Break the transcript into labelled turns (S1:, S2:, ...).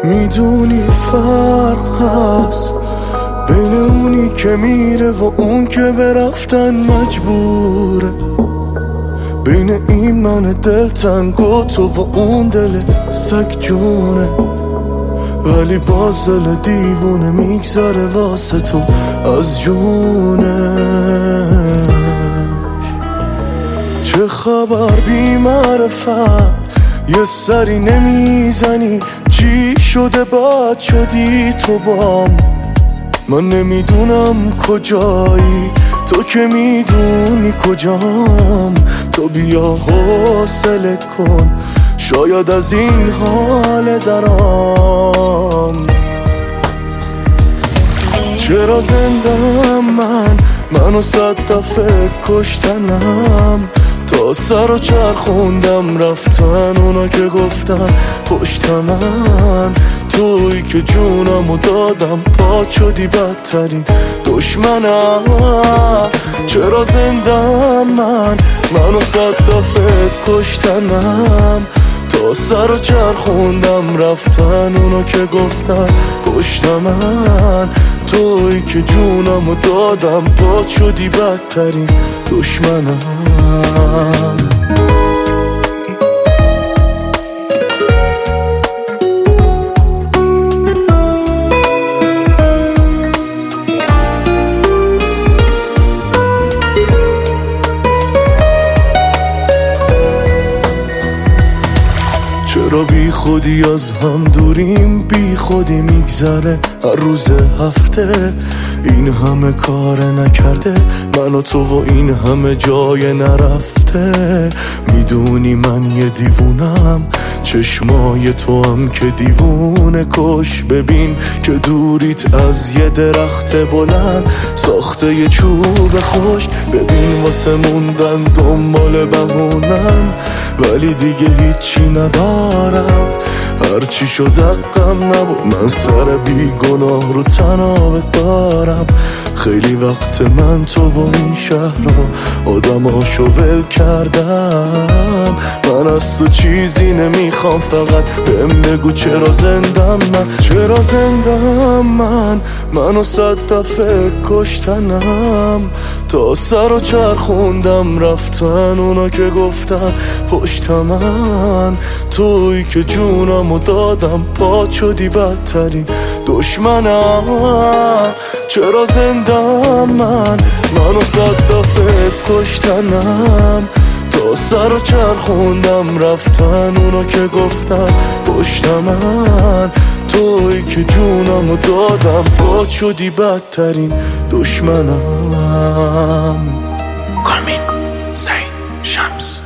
S1: میدونی فرق هست بین اونی که میره و اون که به رفتن مجبوره، بین این من دلتنگ و تو و اون دل سگ جونه، ولی باز دل دیوونه میگذاره واسه تو از جونش. چه خبر بی معرفت یه سری نمیزنی، چی شده بد شدی تو بام؟ من نمیدونم کجایی، تو که میدونی کجام. تو بیا حوصله کن، شاید از این حال درام. چرا زندم منو 100 دفعه کشتنم، تا سر و چرخوندم رفتن اونا که گفتن پشت من. تویی که جونمو دادم پات شدی بدترین دشمنم. چرا زندم منو 100 دفعه کشتنم، تا سر و چرخوندم رفتن اونا که گفتن پشت من. تویی که جونمو دادم پات شدی بدترین دشمنم. چرا بی خودی از هم دوریم، بی خودی میگذره هر روز هفته. این همه کار نکرده من و تو و این همه جای نرفته. میدونی من یه دیوونم، چشمای تو هم که دیوونه کش. ببین که دوریت از یه درخت بلند ساخته یه چوب خوش. ببین واسه موندن دنبال بهونم، ولی دیگه هیچی ندارم. هرچی شد حقم نبود، من سر بی گناه رو تنابت دارم. خیلی وقت من تو و این شهر رو آدماشو ول کردم. من از تو چیزی نمیخوام، فقط بهم بگو چرا زندم چرا زندم منو 100 دفعه کشتنم، تا سر و چرخوندم رفتن اونا که گفتن پشت من. تویی که جونمو دادم پات شدی بدترین دشمنم. چرا زندم منو 100 دفعه کشتنم، تا سر و چرخوندم رفتن اونا که گفتن پشت من. تویی که جونمو دادم پات شدی بدترین دشمنم.
S2: کارمین سعید شمس.